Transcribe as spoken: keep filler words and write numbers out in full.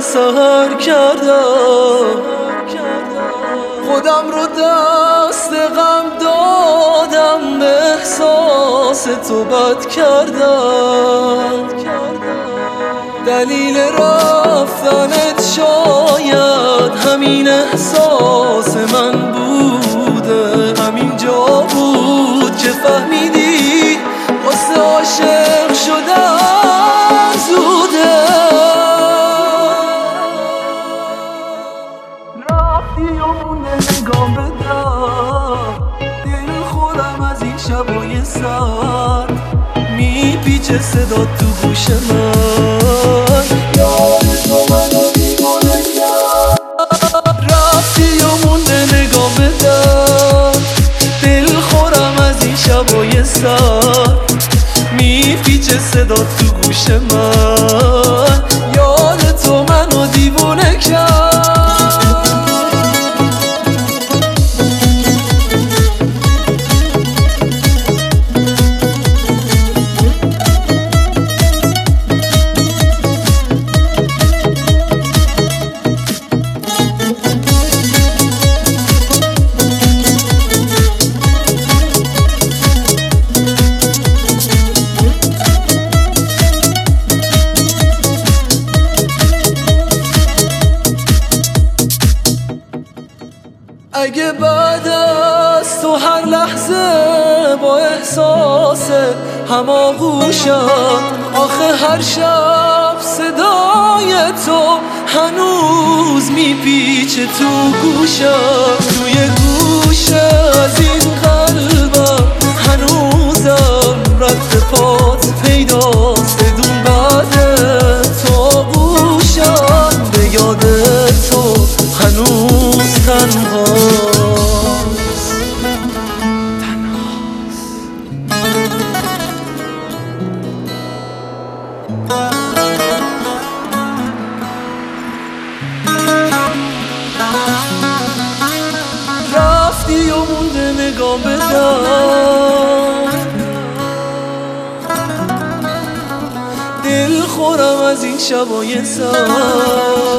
سحر کردم، خودم رو دست غم دادم، به احساس تو بد کردم. دلیل رفتنت شاید همین احساس من بوده، همین جا بود که فهمیدی واسه عاشق شدن زوده. رفتی و مونده نگام بدم، دل خودم از این شبای سرد میپیچه صدا تو گوش من، یاد تو منو دیوانه کرد. رفتی و مونده نگام بدم، دل خورم از این شبای سرد میپیچه صدا تو گوش من، یاد تو منو دیوانه کرد. اگه بعد از تو هر لحظه با احساس هماغوشم، آخه هر شب صدای تو هنوز میپیچه تو گوشم، توی گوشه از این قلبم هنوزم رد پات پیداست، بدون بعد تو گوشم به یاد تو هنوز تنهاست. رفتی و مونده نگام بدم، دل خورم از این شبای سر